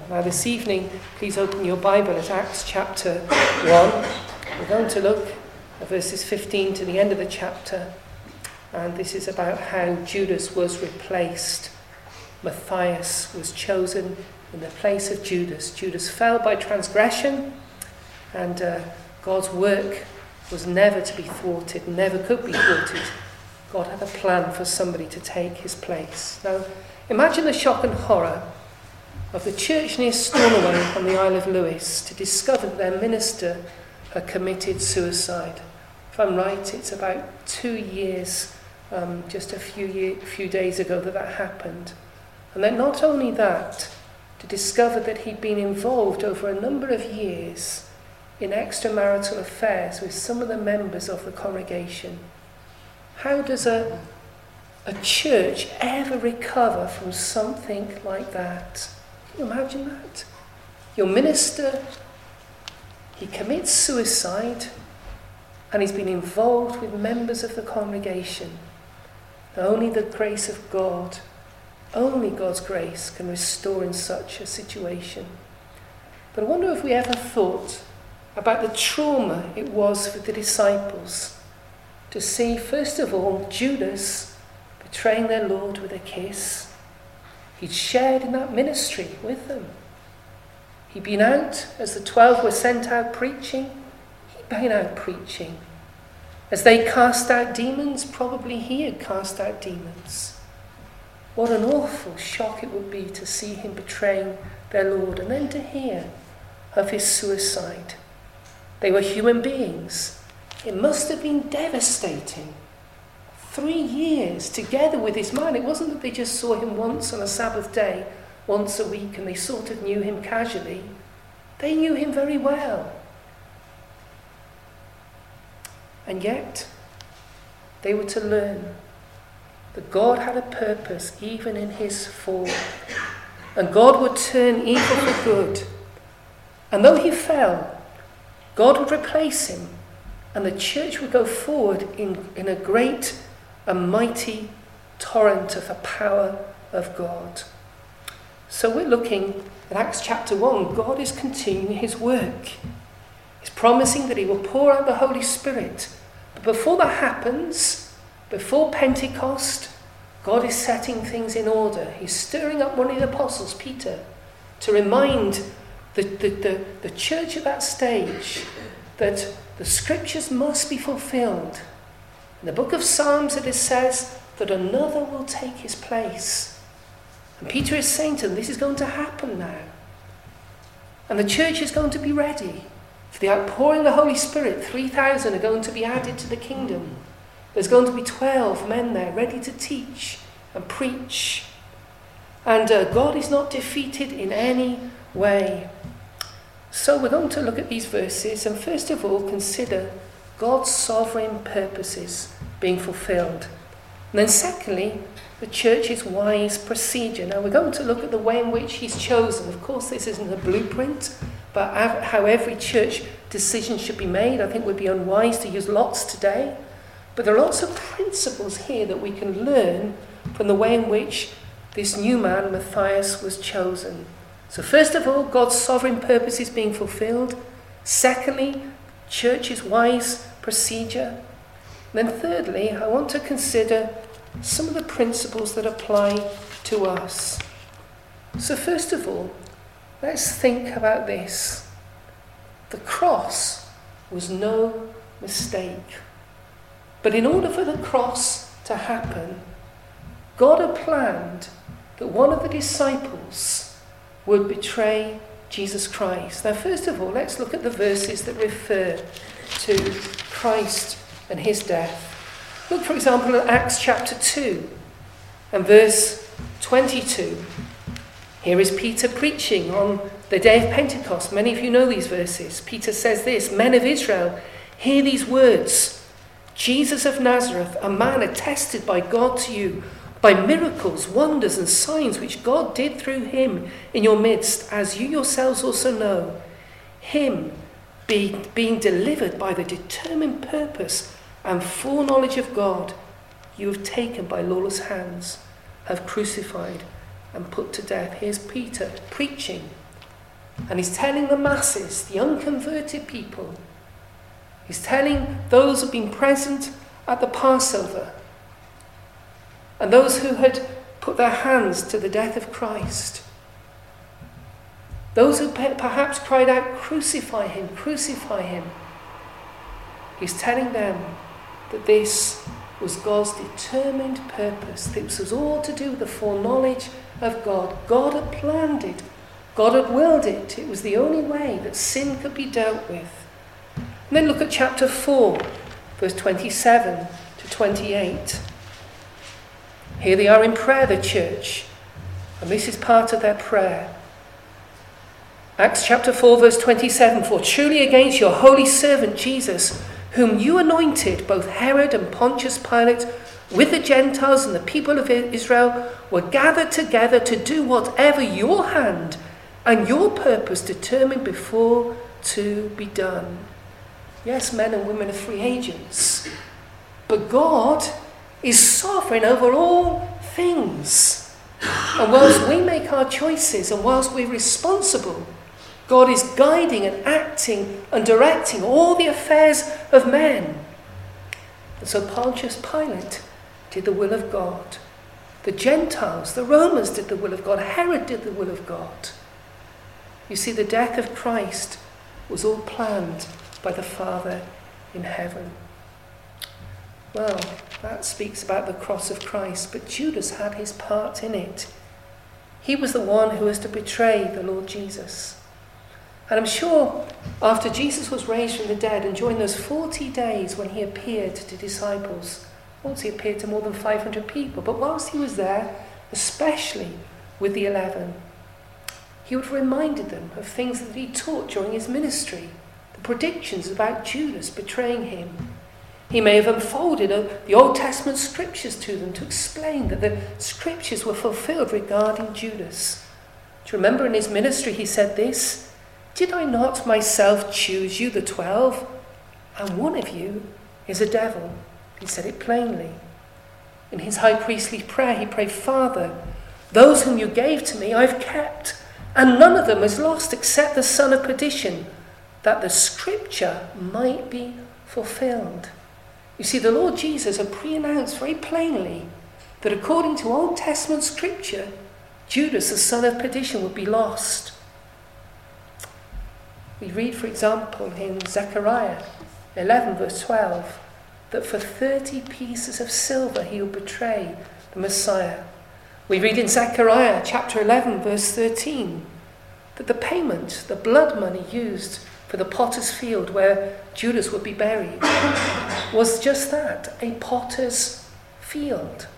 Now this evening, please open your Bible at Acts chapter 1. We're going to look at verses 15 to the end of the chapter. And this is about how Judas was replaced. Matthias was chosen in the place of Judas. Judas fell by transgression, and God's work was never to be thwarted, never could be thwarted. God had a plan for somebody to take his place. Now, imagine the shock and horror of the church near Stornoway on the Isle of Lewis to discover that their minister had committed suicide. If I'm right, it's about 2 years, just a few days ago that happened. And then not only that, to discover that he'd been involved over a number of years in extramarital affairs with some of the members of the congregation. How does a church ever recover from something like that? Can you imagine that? Your minister, he commits suicide, and he's been involved with members of the congregation. Only the grace of God, only God's grace can restore in such a situation. But I wonder if we ever thought about the trauma it was for the disciples to see, first of all, Judas betraying their Lord with a kiss. He'd shared in that ministry with them. He'd been out, as the 12 were sent out preaching, he'd been out preaching. As they cast out demons, probably he had cast out demons. What an awful shock it would be to see him betraying their Lord, and then to hear of his suicide. They were human beings. It must have been devastating. 3 years together with this man. It wasn't that they just saw him once on a Sabbath day, once a week, and they sort of knew him casually. They knew him very well. And yet, they were to learn that God had a purpose even in his fall. And God would turn evil for good. And though he fell, God would replace him. And the church would go forward in a great and mighty torrent of the power of God. So we're looking at Acts chapter 1. God is continuing his work. He's promising that he will pour out the Holy Spirit. But before that happens, before Pentecost, God is setting things in order. He's stirring up one of the apostles, Peter, to remind the church at that stage that the scriptures must be fulfilled. In the book of Psalms it says that another will take his place. And Peter is saying to them, this is going to happen now. And the church is going to be ready. For the outpouring of the Holy Spirit, 3,000 are going to be added to the kingdom. There's going to be 12 men there ready to teach and preach. And God is not defeated in any way. So we're going to look at these verses and first of all consider God's sovereign purposes being fulfilled. And then secondly, the church's wise procedure. Now we're going to look at the way in which he's chosen. Of course, this isn't a blueprint, but how every church decision should be made. I think it would be unwise to use lots today. But there are lots of principles here that we can learn from the way in which this new man, Matthias, was chosen. So first of all, God's sovereign purpose is being fulfilled. Secondly, church's wise procedure. And then thirdly, I want to consider some of the principles that apply to us. So first of all, let's think about this. The cross was no mistake. But in order for the cross to happen, God had planned that one of the disciples would betray Jesus Christ. Now, first of all, let's look at the verses that refer to Christ and his death. Look, for example, at Acts chapter 2 and verse 22. Here is Peter preaching on the day of Pentecost. Many of you know these verses. Peter says this, "Men of Israel, hear these words. Jesus of Nazareth, a man attested by God to you, by miracles, wonders, and signs which God did through him in your midst, as you yourselves also know. Him being delivered by the determined purpose and foreknowledge of God, you have taken by lawless hands, have crucified and put to death." Here's Peter preaching And he's telling the masses, the unconverted people, he's telling those who've been present at the Passover and those who had put their hands to the death of Christ, those who perhaps cried out, crucify him, crucify him. He's telling them that this was God's determined purpose. This was all to do with the foreknowledge of God. God had planned it. God had willed it. It was the only way that sin could be dealt with. And then look at chapter 4, verse 27 to 28. Here they are in prayer, the church. And this is part of their prayer. Acts chapter 4, verse 27. For truly against your holy servant Jesus, whom you anointed, both Herod and Pontius Pilate, with the Gentiles and the people of Israel, were gathered together to do whatever your hand and your purpose determined before to be done. Yes, men and women are free agents, but God is sovereign over all things. And whilst we make our choices and whilst we're responsible, God is guiding and acting and directing all the affairs of men. And so Pontius Pilate did the will of God. The Gentiles, the Romans did the will of God. Herod did the will of God. You see, the death of Christ was all planned by the Father in heaven. Well, that speaks about the cross of Christ, but Judas had his part in it. He was the one who was to betray the Lord Jesus. And I'm sure after Jesus was raised from the dead and during those 40 days when he appeared to disciples, once he appeared to more than 500 people, but whilst he was there, especially with the 11, he would have reminded them of things that he taught during his ministry, the predictions about Judas betraying him. He may have unfolded the Old Testament scriptures to them to explain that the scriptures were fulfilled regarding Judas. Do you remember in his ministry he said this? Did I not myself choose you, the 12? And one of you is a devil. He said it plainly. In his high priestly prayer he prayed, Father, those whom you gave to me I've kept, and none of them is lost except the son of perdition, that the scripture might be fulfilled. You see, the Lord Jesus had pre-announced very plainly that according to Old Testament scripture, Judas, the son of perdition, would be lost. We read, for example, in Zechariah 11, verse 12, that for 30 pieces of silver he will betray the Messiah. We read in Zechariah chapter 11, verse 13, that the payment, the blood money used for the potter's field where Judas would be buried, was just that, a potter's field.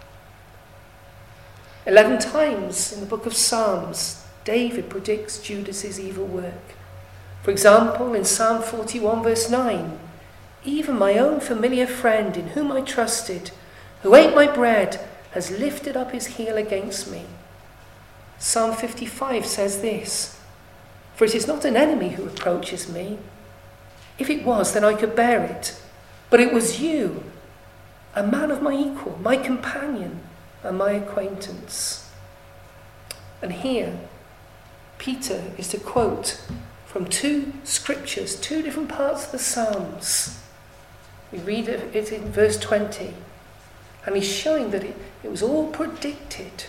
11 times in the book of Psalms, David predicts Judas's evil work. For example, in Psalm 41, verse 9, even my own familiar friend in whom I trusted, who ate my bread, has lifted up his heel against me. Psalm 55 says this, for it is not an enemy who reproaches me. If it was, then I could bear it. But it was you, a man of my equal, my companion, and my acquaintance. And here, Peter is to quote from two scriptures, two different parts of the Psalms. We read it in verse 20, and he's showing that it was all predicted.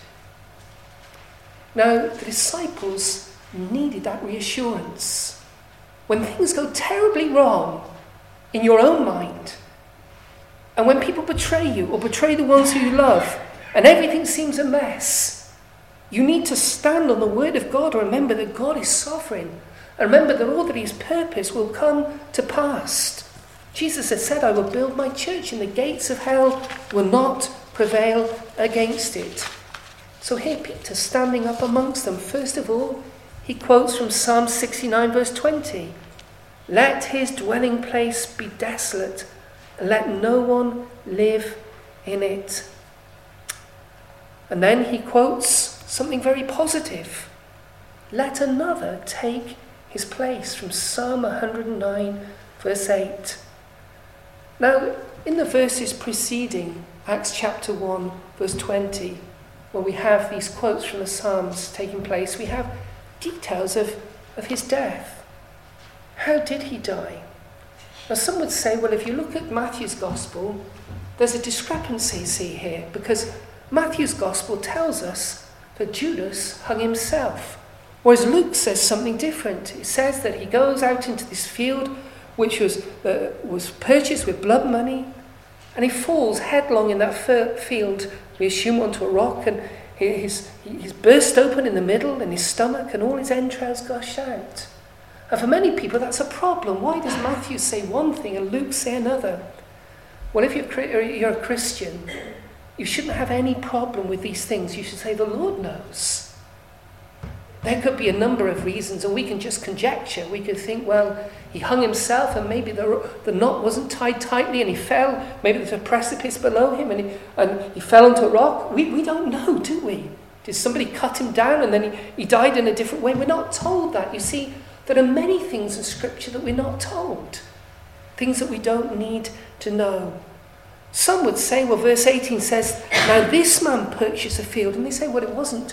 Now, the disciples needed that reassurance. When things go terribly wrong in your own mind, and when people betray you or betray the ones who you love, and everything seems a mess, you need to stand on the word of God and remember that God is sovereign. And remember that all that his purpose will come to pass. Jesus has said, I will build my church and the gates of hell will not prevail against it. So here Peter standing up amongst them. First of all, he quotes from Psalm 69 verse 20. Let his dwelling place be desolate and let no one live in it. And then he quotes something very positive. Let another take his place from Psalm 109 verse 8. Now, in the verses preceding Acts chapter 1 verse 20, where we have these quotes from the Psalms taking place, we have details of of his death. How did he die? Now some would say, well, if you look at Matthew's Gospel, there's a discrepancy, see here, because Matthew's Gospel tells us that Judas hung himself, whereas Luke says something different. It says that he goes out into this field which was purchased with blood money, and he falls headlong in that field, we assume, onto a rock, and he's burst open in the middle, and his stomach and all his entrails gush out. And for many people that's a problem. Why does Matthew say one thing and Luke say another? Well, if you're a Christian, you shouldn't have any problem with these things. You should say, the Lord knows. There could be a number of reasons, and we can just conjecture. We could think, well, he hung himself and maybe the knot wasn't tied tightly and he fell. Maybe there's a precipice below him and he fell onto a rock. We don't know, do we? Did somebody cut him down and then he died in a different way? We're not told that. You see, there are many things in Scripture that we're not told. Things that we don't need to know. Some would say, well, verse 18 says, now this man purchased a field. And they say, well, it wasn't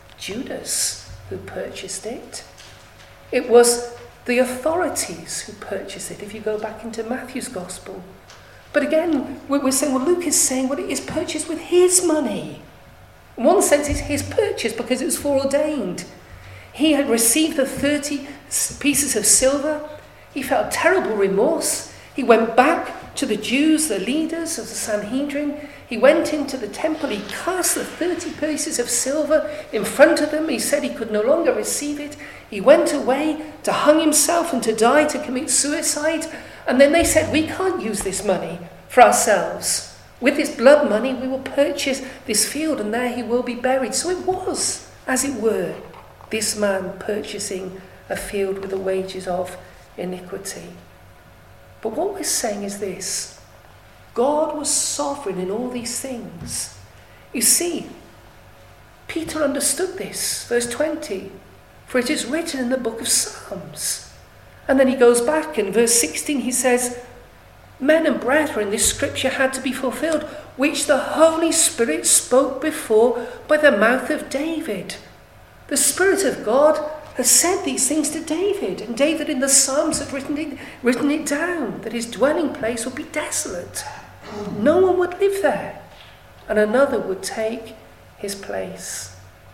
Judas who purchased it. It was the authorities who purchased it, if you go back into Matthew's Gospel. But again, we're saying, well, Luke is saying, well, it is purchased with his money. In one sense, it's his purchase because it was foreordained. He had received the 30 pieces of silver. He felt terrible remorse. He went back to the Jews, the leaders of the Sanhedrin. He went into the temple. He cast the 30 pieces of silver in front of them. He said he could no longer receive it. He went away to hang himself and to die, to commit suicide. And then they said, we can't use this money for ourselves. With this blood money, we will purchase this field and there he will be buried. So it was, as it were, this man purchasing a field with the wages of iniquity. But what we're saying is this: God was sovereign in all these things. You see, Peter understood this. Verse 20, for it is written in the book of Psalms. And then he goes back in verse 16, he says, men and brethren, this scripture had to be fulfilled, which the Holy Spirit spoke before by the mouth of David. The Spirit of God has said these things to David, and David in the Psalms had written it down, that his dwelling place would be desolate. No one would live there, and another would take his place.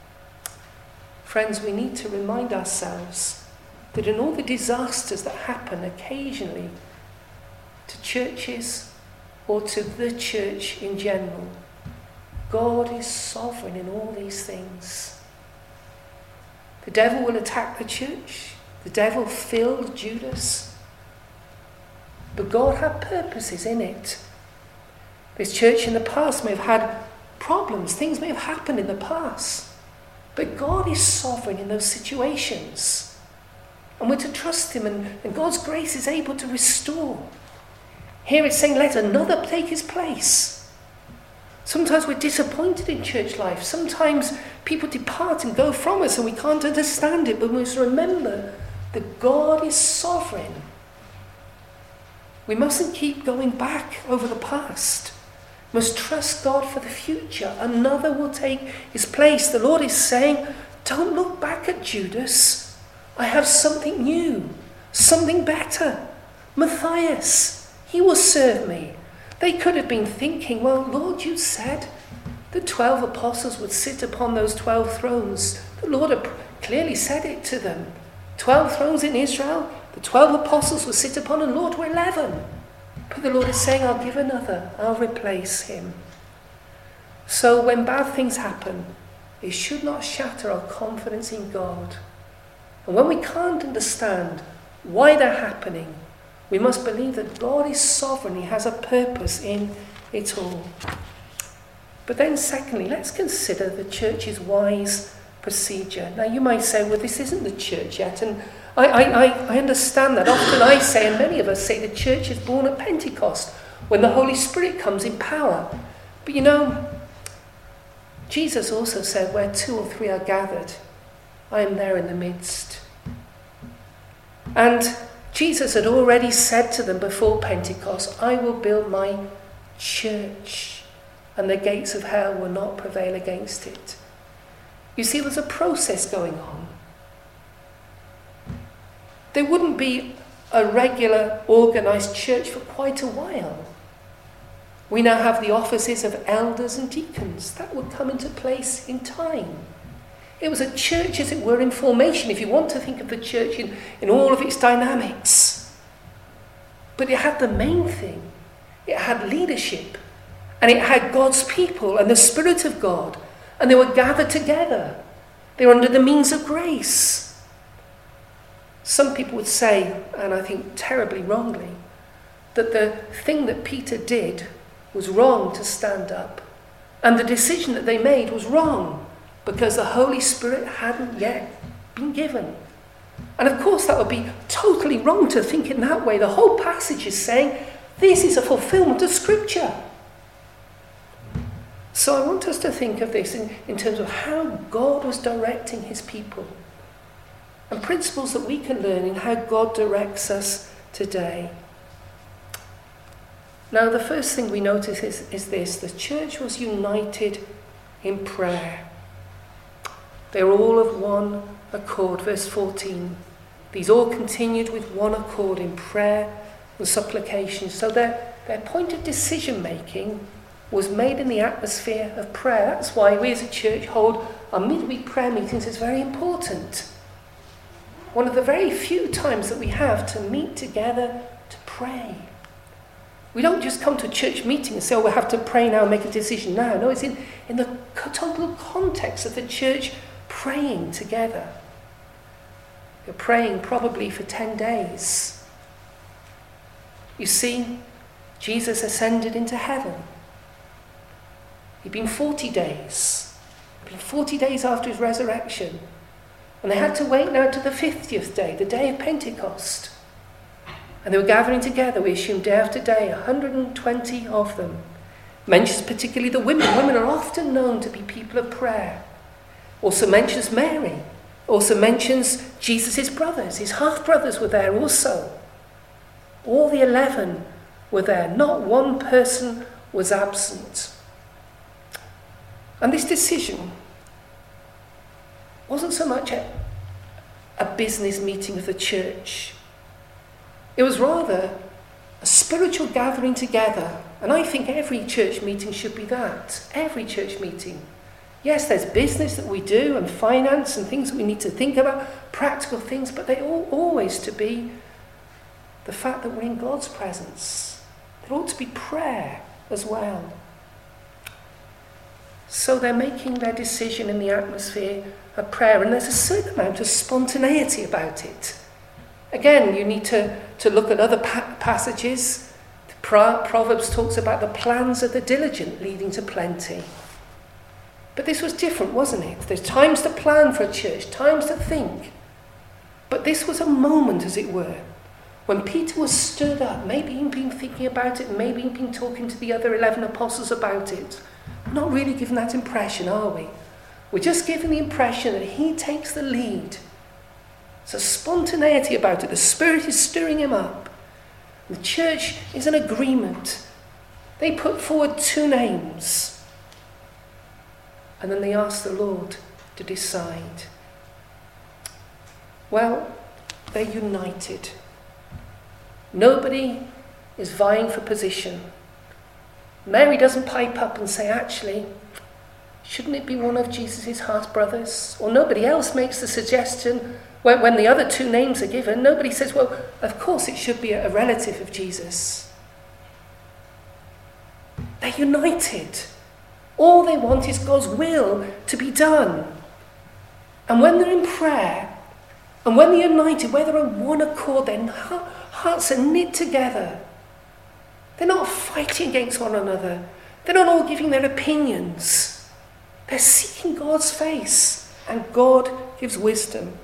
Friends, we need to remind ourselves that in all the disasters that happen occasionally to churches or to the church in general, God is sovereign in all these things. The devil will attack the church. The devil filled Judas. But God had purposes in it. This church in the past may have had problems. Things may have happened in the past. But God is sovereign in those situations. And we're to trust him, and God's grace is able to restore. Here it's saying, let another take his place. Sometimes we're disappointed in church life. Sometimes people depart and go from us and we can't understand it. But we must remember that God is sovereign. We mustn't keep going back over the past. We must trust God for the future. Another will take his place. The Lord is saying, don't look back at Judas. I have something new, something better. Matthias, he will serve me. They could have been thinking, well, Lord, you said the 12 apostles would sit upon those 12 thrones. The Lord had clearly said it to them. 12 thrones in Israel, the 12 apostles would sit upon, and Lord, we're 11. But the Lord is saying, I'll give another. I'll replace him. So when bad things happen, it should not shatter our confidence in God. And when we can't understand why they're happening, we must believe that God is sovereign. He has a purpose in it all. But then secondly, let's consider the church's wise procedure. Now you might say, well, this isn't the church yet. And I understand that. Often I say, and many of us say, the church is born at Pentecost, when the Holy Spirit comes in power. But you know, Jesus also said, where 2 or 3 are gathered, I am there in the midst. And Jesus had already said to them before Pentecost, I will build my church, and the gates of hell will not prevail against it. You see, there's a process going on. there wouldn't be a regular organised church for quite a while. We now have the offices of elders and deacons. That would come into place in time. It was a church, as it were, in formation, if you want to think of the church in all of its dynamics. But it had the main thing. It had leadership. And it had God's people and the Spirit of God. And they were gathered together. They were under the means of grace. Some people would say, and I think terribly wrongly, that the thing that Peter did was wrong to stand up. And the decision that they made was wrong because the Holy Spirit hadn't yet been given. And of course that would be totally wrong to think in that way. The whole passage is saying this is a fulfillment of Scripture. So I want us to think of this in terms of how God was directing his people and principles that we can learn in how God directs us today. Now, the first thing we notice is this. The church was united in prayer. They were all of one accord. Verse 14. These all continued with one accord in prayer and supplication. So their point of decision-making was made in the atmosphere of prayer. That's why we as a church hold our midweek prayer meetings is very important. One of the very few times that we have to meet together to pray. We don't just come to a church meeting and say, oh, we have to pray now and make a decision now. No, it's in the total context of the church praying together. You're praying probably for 10 days. You see, Jesus ascended into heaven. He'd been 40 days. He'd been 40 days after his resurrection. And they had to wait now to the 50th day, the day of Pentecost. And they were gathering together, we assume, day after day, 120 of them. Mentions particularly the women. Women are often known to be people of prayer. Also mentions Mary. Also mentions Jesus' brothers. His half-brothers were there also. All the 11 were there. Not one person was absent. And this decision wasn't so much a business meeting of the church. It was rather a spiritual gathering together. And I think every church meeting should be that. Every church meeting. Yes, there's business that we do and finance and things that we need to think about, practical things, but they ought always to be the fact that we're in God's presence. There ought to be prayer as well. So they're making their decision in the atmosphere of prayer, and there's a certain amount of spontaneity about it. Again, you need to look at other passages. Proverbs talks about the plans of the diligent leading to plenty. But this was different, wasn't it? There's times to plan for a church, times to think. But this was a moment, as it were, when Peter was stirred up. Maybe he'd been thinking about it, maybe he'd been talking to the other 11 apostles about it. We're not really given that impression, are we? We're just given the impression that he takes the lead. There's a spontaneity about it. The Spirit is stirring him up. The church is in agreement. They put forward 2 names. And then they ask the Lord to decide. Well, they're united. Nobody is vying for position. Mary doesn't pipe up and say, actually, shouldn't it be one of Jesus' half-brothers? Or nobody else makes the suggestion when the other 2 names are given. Nobody says, well, of course it should be a relative of Jesus. They're united. All they want is God's will to be done. And when they're in prayer, and when they're united, where they're on one accord, their hearts are knit together. They're not fighting against one another. They're not all giving their opinions. They're seeking God's face, and God gives wisdom.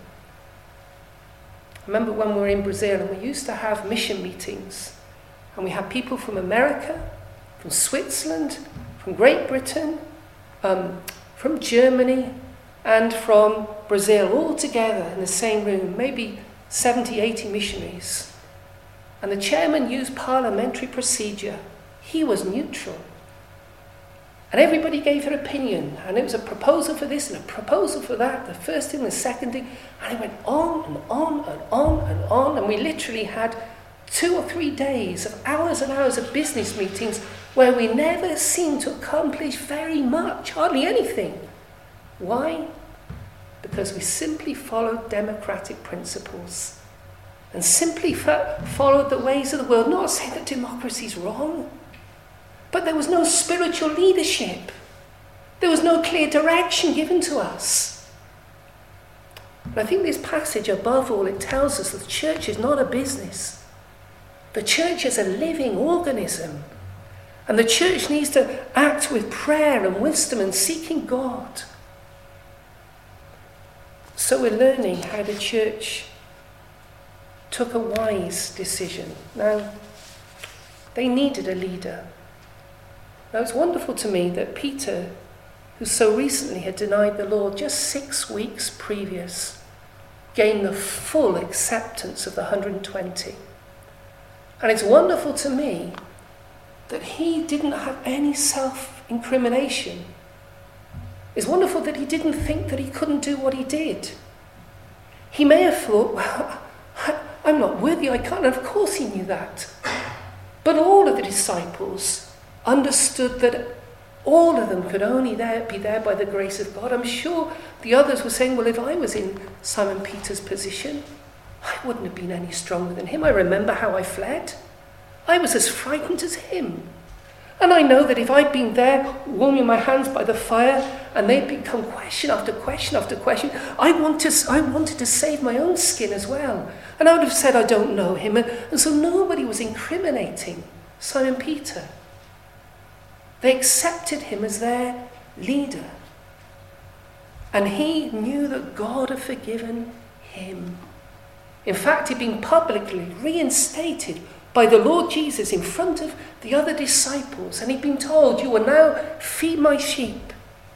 I remember when we were in Brazil, and we used to have mission meetings, and we had people from America, from Switzerland, from Great Britain, from Germany, and from Brazil, all together in the same room, maybe 70, 80 missionaries. And the chairman used parliamentary procedure. He was neutral. And everybody gave their opinion, and it was a proposal for this and a proposal for that, the first thing, the second thing, and it went on and on and on and on, and we literally had 2 or 3 days of hours and hours of business meetings where we never seemed to accomplish very much, hardly anything. Why? Because we simply followed democratic principles and simply followed the ways of the world. Not saying that democracy is wrong, but there was no spiritual leadership. There was no clear direction given to us. And I think this passage, above all, it tells us that the church is not a business. The church is a living organism. And the church needs to act with prayer and wisdom and seeking God. So we're learning how the church took a wise decision. Now, they needed a leader. Now, it's wonderful to me that Peter, who so recently had denied the Lord, just 6 weeks previous, gained the full acceptance of the 120. And it's wonderful to me that he didn't have any self-incrimination. It's wonderful that he didn't think that he couldn't do what he did. He may have thought, well, I'm not worthy, I can't. And of course he knew that. But all of the disciples understood that all of them could only be there by the grace of God. I'm sure the others were saying, well, if I was in Simon Peter's position, I wouldn't have been any stronger than him. I remember how I fled. I was as frightened as him. And I know that if I'd been there warming my hands by the fire and they'd become question after question after question, I wanted to save my own skin as well. And I would have said, I don't know him. And so nobody was incriminating Simon Peter. They accepted him as their leader. And he knew that God had forgiven him. In fact, he'd been publicly reinstated by the Lord Jesus in front of the other disciples. And he'd been told, you will now feed my sheep.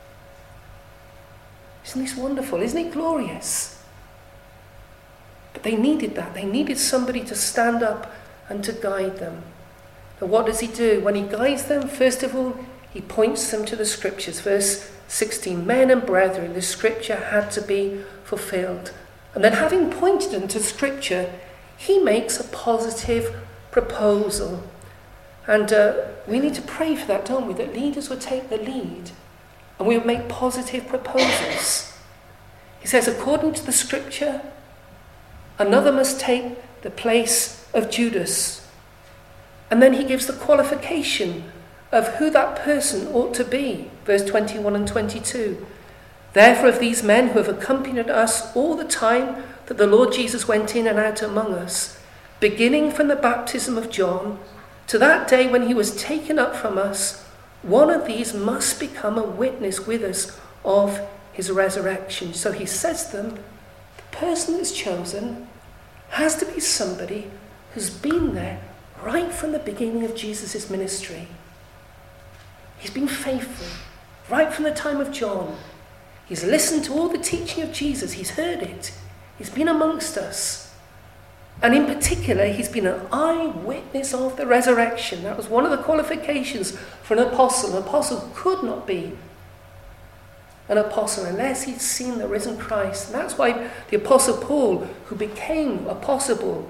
Isn't this wonderful? Isn't it glorious? But they needed that. They needed somebody to stand up and to guide them. And what does he do? When he guides them, first of all, he points them to the scriptures. Verse 16, men and brethren, the scripture had to be fulfilled. And then having pointed them to scripture, he makes a positive proposal. And we need to pray for that, don't we? That leaders would take the lead and we would make positive proposals. He says, according to the scripture, another must take the place of Judas. And then he gives the qualification of who that person ought to be. Verse 21 and 22. Therefore, of these men who have accompanied us all the time that the Lord Jesus went in and out among us, beginning from the baptism of John to that day when he was taken up from us, one of these must become a witness with us of his resurrection. So he says to them, the person that's chosen has to be somebody who's been there right from the beginning of Jesus' ministry. He's been faithful right from the time of John. He's listened to all the teaching of Jesus. He's heard it. He's been amongst us. And in particular, he's been an eyewitness of the resurrection. That was one of the qualifications for an apostle. An apostle could not be an apostle unless he'd seen the risen Christ. And that's why the apostle Paul, who became an apostle,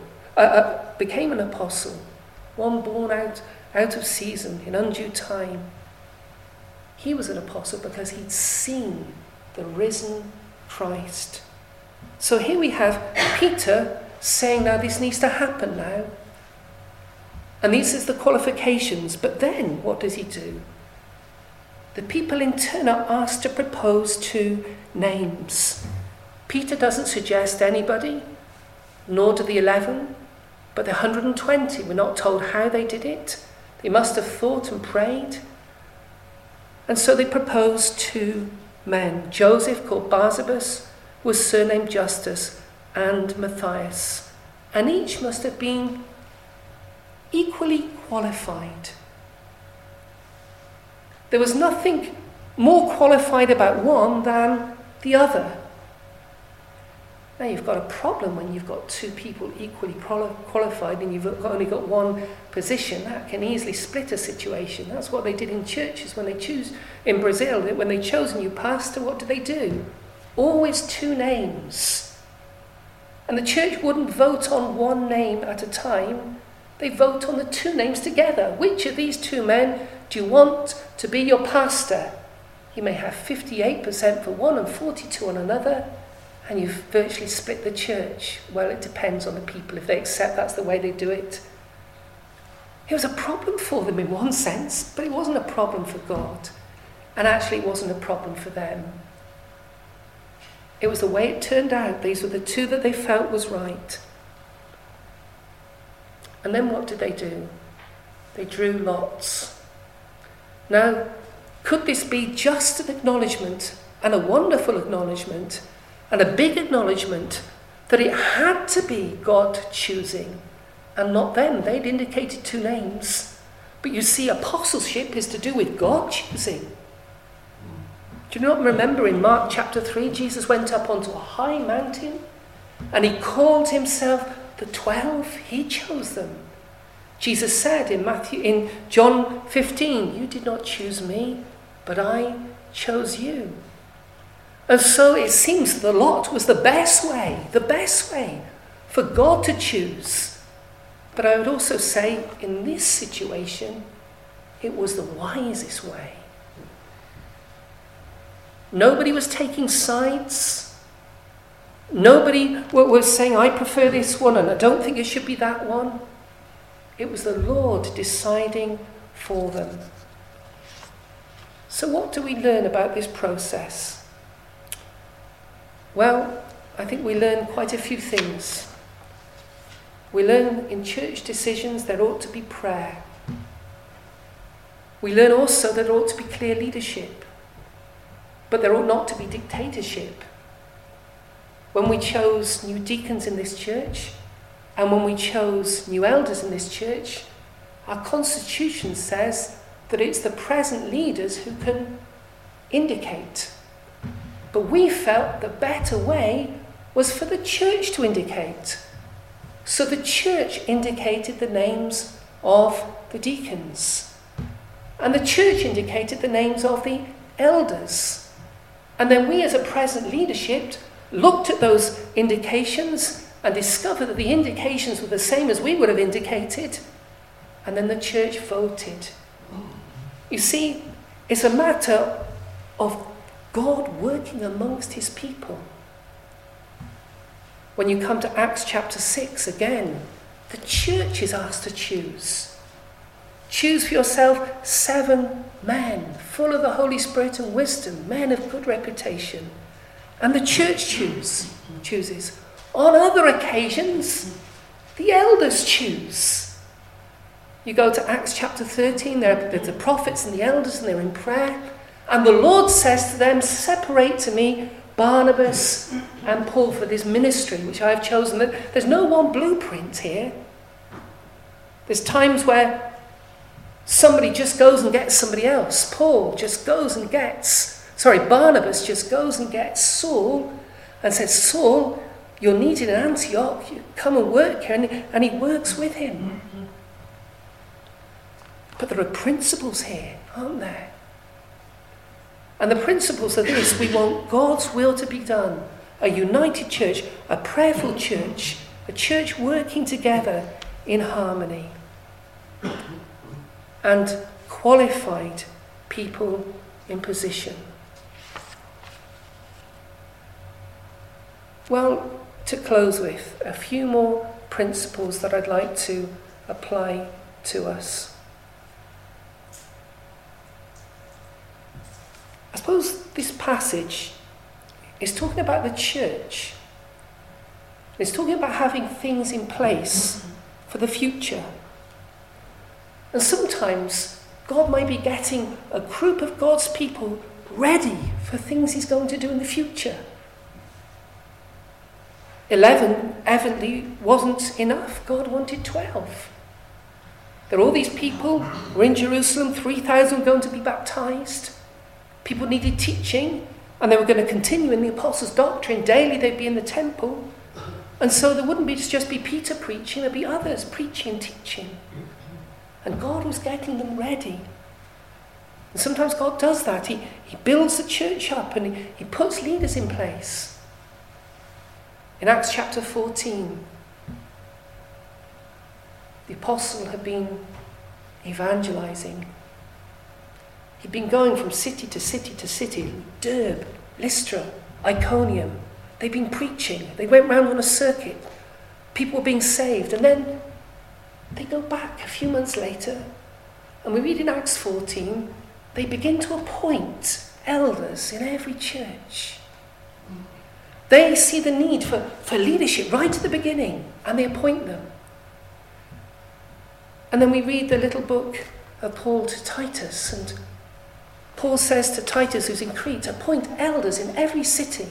one born out of season in undue time, he was an apostle because he'd seen the risen Christ. So here we have Peter saying, now this needs to happen now. And these are the qualifications. But then what does he do? The people in turn are asked to propose 2 names. Peter doesn't suggest anybody, nor do the 11, but the 120. We're not told how they did it. They must have thought and prayed. And so they proposed 2 men. Joseph, called Barsabas, was surnamed Justus, and Matthias. And each must have been equally qualified. There was nothing more qualified about one than the other. Now you've got a problem when you've got two people equally qualified and you've only got one position. That can easily split a situation. That's what they did in churches when they choose in Brazil. When they chose a new pastor, what do they do? Always two names. And the church wouldn't vote on one name at a time. They vote on the two names together. Which of these two men do you want to be your pastor? You may have 58% for one and 42% on another, and you've virtually split the church. Well, it depends on the people. If they accept that's the way they do it. It was a problem for them in one sense, but it wasn't a problem for God. And actually it wasn't a problem for them. It was the way it turned out. These were the two that they felt was right. And then what did they do? They drew lots. Now, could this be just an acknowledgement, and a wonderful acknowledgement, and a big acknowledgement that it had to be God choosing and not them? They'd indicated two names. But you see, apostleship is to do with God choosing. Do you not remember in Mark chapter 3, Jesus went up onto a high mountain and he called himself the 12. He chose them. Jesus said in John 15, you did not choose me, but I chose you. And so it seems the lot was the best way for God to choose. But I would also say in this situation, it was the wisest way. Nobody was taking sides. Nobody was saying, I prefer this one and I don't think it should be that one. It was the Lord deciding for them. So what do we learn about this process? Well, I think we learn quite a few things. We learn in church decisions there ought to be prayer. We learn also that there ought to be clear leadership. But there ought not to be dictatorship. When we chose new deacons in this church, and when we chose new elders in this church, our constitution says that it's the present leaders who can indicate. But we felt the better way was for the church to indicate. So the church indicated the names of the deacons. And the church indicated the names of the elders. And then we as a present leadership looked at those indications and discovered that the indications were the same as we would have indicated. And then the church voted. You see, it's a matter of God working amongst his people. When you come to Acts chapter 6 again, the church is asked to choose. Choose for yourself 7 men, full of the Holy Spirit and wisdom, men of good reputation. And the church chooses. On other occasions, the elders choose. You go to Acts chapter 13, there's the prophets and the elders, and they're in prayer. And the Lord says to them, separate to me Barnabas and Paul for this ministry, which I have chosen. There's no one blueprint here. There's times where somebody just goes and gets somebody else. Barnabas just goes and gets Saul and says, Saul, you're needed in Antioch, you come and work here, and he works with him. But there are principles here, aren't there? And the principles are this: we want God's will to be done. A united church, a prayerful church, a church working together in harmony. And qualified people in position. Well, to close with, a few more principles that I'd like to apply to us. I suppose this passage is talking about the church. It's talking about having things in place for the future. And sometimes God may be getting a group of God's people ready for things he's going to do in the future. 11 evidently wasn't enough. God wanted 12. There are all these people. We're in Jerusalem, 3,000 going to be baptized. People needed teaching. And they were going to continue in the apostles' doctrine. Daily they'd be in the temple. And so there wouldn't just be Peter preaching, there'd be others preaching and teaching. And God was getting them ready. And sometimes God does that. He builds the church up and he puts leaders in place. In Acts chapter 14, the apostle had been evangelizing. He'd been going from city to city to city, Derbe, Lystra, Iconium. They'd been preaching. They went round on a circuit. People were being saved. And then they go back a few months later, and we read in Acts 14, they begin to appoint elders in every church. They see the need for leadership right at the beginning, and they appoint them. And then we read the little book of Paul to Titus, and Paul says to Titus, who's in Crete, appoint elders in every city.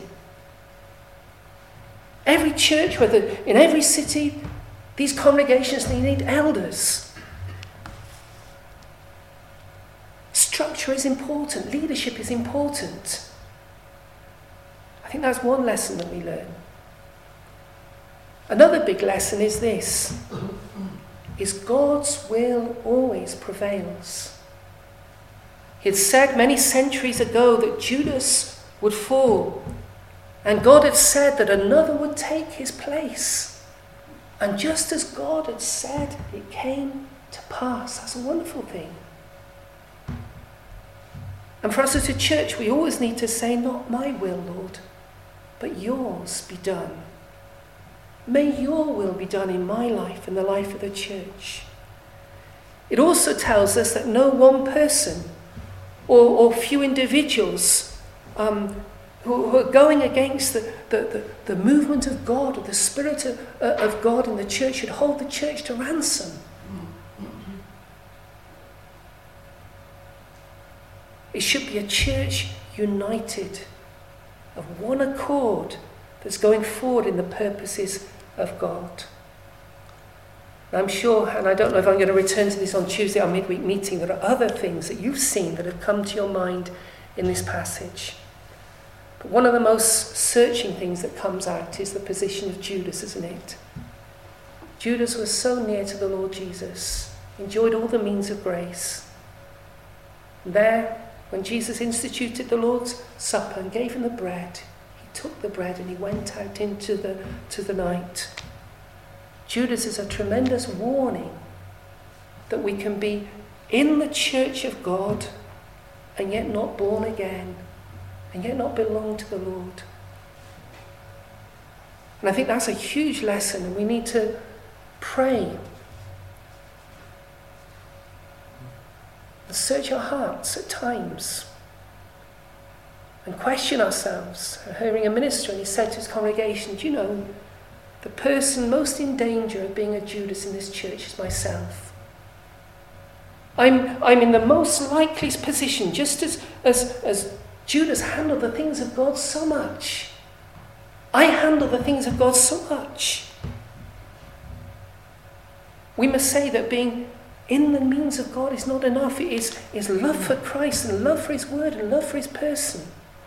Every church, whether in every city, these congregations, they need elders. Structure is important. Leadership is important. I think that's one lesson that we learn. Another big lesson is this, is God's will always prevails. He had said many centuries ago that Judas would fall, and God had said that another would take his place. And just as God had said, it came to pass. That's a wonderful thing. And for us as a church, we always need to say, not my will, Lord, but yours be done. May your will be done in my life and the life of the church. It also tells us that no one person or few individuals who are going against the movement of God or the Spirit of God in the church should hold the church to ransom. It should be a church united, of one accord, that's going forward in the purposes of God. And I'm sure, and I don't know if I'm going to return to this on Tuesday, our midweek meeting, there are other things that you've seen that have come to your mind in this passage. But one of the most searching things that comes out is the position of Judas, isn't it? Judas was so near to the Lord Jesus, enjoyed all the means of grace. And there, when Jesus instituted the Lord's Supper and gave him the bread, he took the bread and he went out into the night. Judas is a tremendous warning that we can be in the church of God and yet not born again and yet not belong to the Lord. And I think that's a huge lesson, and we need to pray and search our hearts at times and question ourselves. Hearing a minister, and he said to his congregation, do you know, the person most in danger of being a Judas in this church is myself. I'm in the most likely position, just as Judas handled the things of God so much. I handle the things of God so much. We must say that being in the means of God is not enough. It is love for Christ and love for his word and love for his person.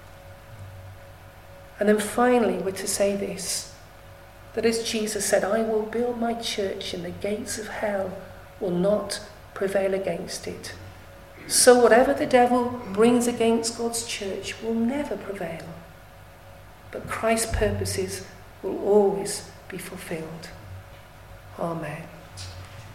And then finally we're to say this, that as Jesus said, I will build my church and the gates of hell will not prevail against it. So whatever the devil brings against God's church will never prevail. But Christ's purposes will always be fulfilled. Amen.